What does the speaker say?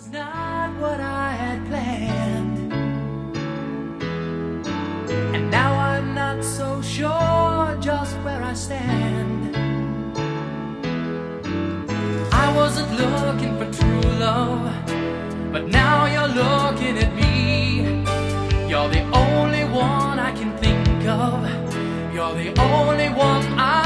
was not what I had planned, and now I'm not so sure just where I stand. I wasn't looking for true love, but now you're looking at me. You're the only one I can think of. You're the only one I